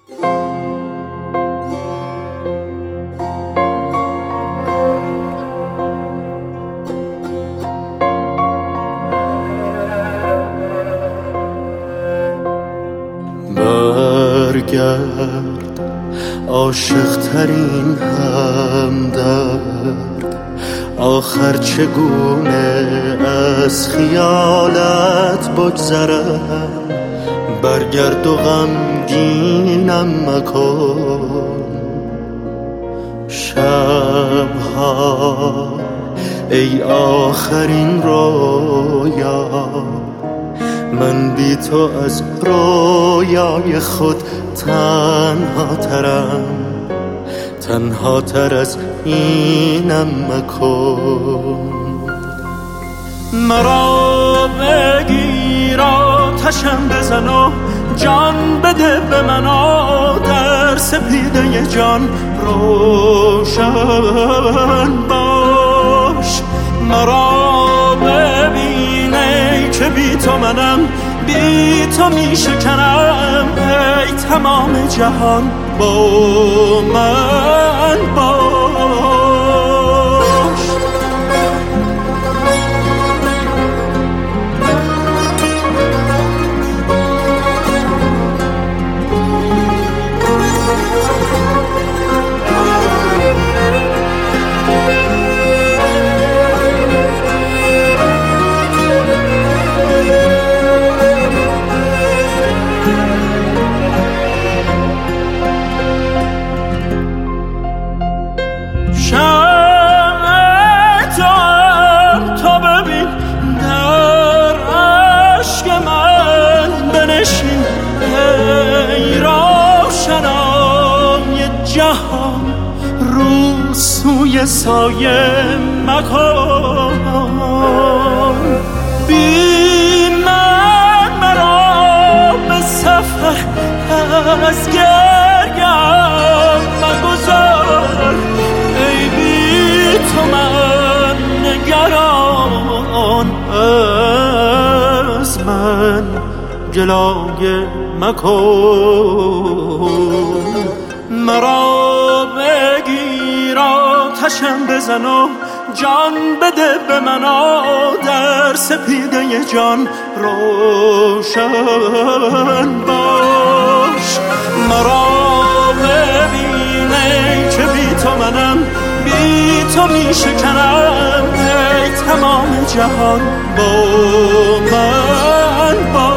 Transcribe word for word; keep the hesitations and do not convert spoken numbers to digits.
برگرد عاشق ترین همدرد، آخر چگونه از خیالت بگذرم. برگرد و غمگینم مکن شبها ای آخرین رویا. من بی تو از رویای خود تنها ترم، تنها تر از اینم مکن. مرا بگیر آتشم بزن و جان بده به من، در سپیده جان روشن باش. مرا ببینه که بی تو منم، بی تو می شکنم، ای تمام جهان با من باش. جهان رو سوی سایه مکن، بی من مرا به سفر از گریم مگذار. ای بی تو من نگران، از من جلوه مکن. مرا بگیر آتشم بزن و جان بده به من، در سپیده جان روشن باش. مرا ببینه که بی تو منم، بی تو می شکنم، ای تمام جهان با من باش.